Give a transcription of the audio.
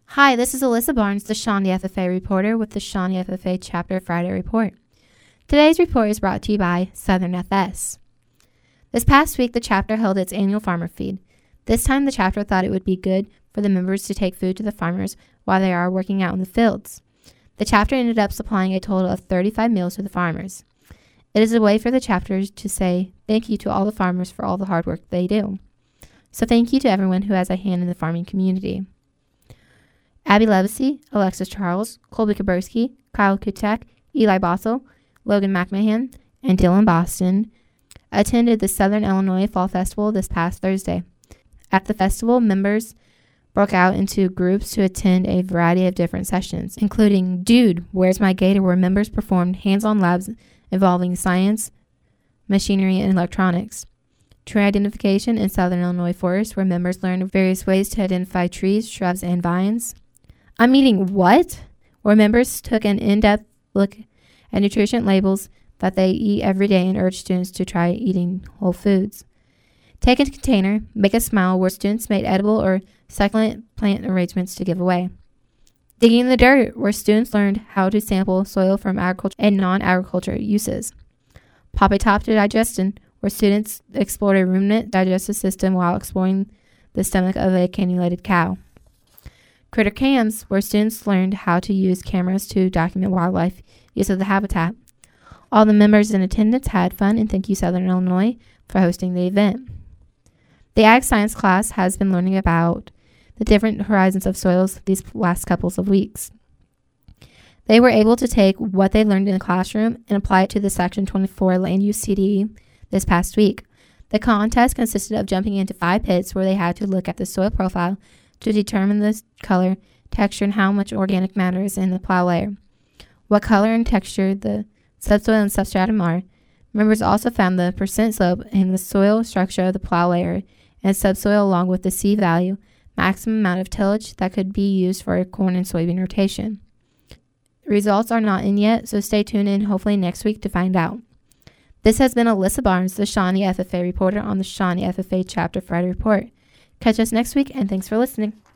Hi, this is Alyssa Barnes, the Shawnee FFA reporter with the Shawnee FFA Chapter Friday Report. Today's report is brought to you by Southern FS. This past week, the chapter held its annual farmer feed. This time, the chapter thought it would be good for the members to take food to the farmers while they are working out in the fields. The chapter ended up supplying a total of 35 meals to the farmers. It is a way for the chapters to say thank you to all the farmers for all the hard work they do. So thank you to everyone who has a hand in the farming community. Abby Levacy, Alexis Charles, Colby Kaburski, Kyle Kutek, Eli Bossel, Logan McMahon, and Dylan Boston attended the Southern Illinois Fall Festival this past Thursday. At the festival, members broke out into groups to attend a variety of different sessions, including Dude, Where's My Gator?, where members performed hands-on labs involving science, machinery, and electronics. Tree Identification in Southern Illinois Forest, where members learned various ways to identify trees, shrubs, and vines. I'm Eating What?, where members took an in-depth look at nutrition labels that they eat every day and urged students to try eating whole foods. Take a Container, Make a Smile, where students made edible or succulent plant arrangements to give away. Digging in the Dirt, where students learned how to sample soil from agriculture and non-agriculture uses. Poppy Top to Digestion, where students explored a ruminant digestive system while exploring the stomach of a cannulated cow. Critter Cams, where students learned how to use cameras to document wildlife use of the habitat. All the members in attendance had fun, and thank you Southern Illinois for hosting the event. The Ag Science class has been learning about the different horizons of soils these last couple of weeks. They were able to take what they learned in the classroom and apply it to the Section 24 Land Use CDE this past week. The contest consisted of jumping into 5 pits where they had to look at the soil profile to determine the color, texture, and how much organic matter is in the plow layer. What color and texture the subsoil and substratum are. Members also found the percent slope in the soil structure of the plow layer and subsoil, along with the C value, maximum amount of tillage that could be used for corn and soybean rotation. Results are not in yet, so stay tuned in hopefully next week to find out. This has been Alyssa Barnes, the Shawnee FFA reporter on the Shawnee FFA Chapter Friday Report. Catch us next week, and thanks for listening.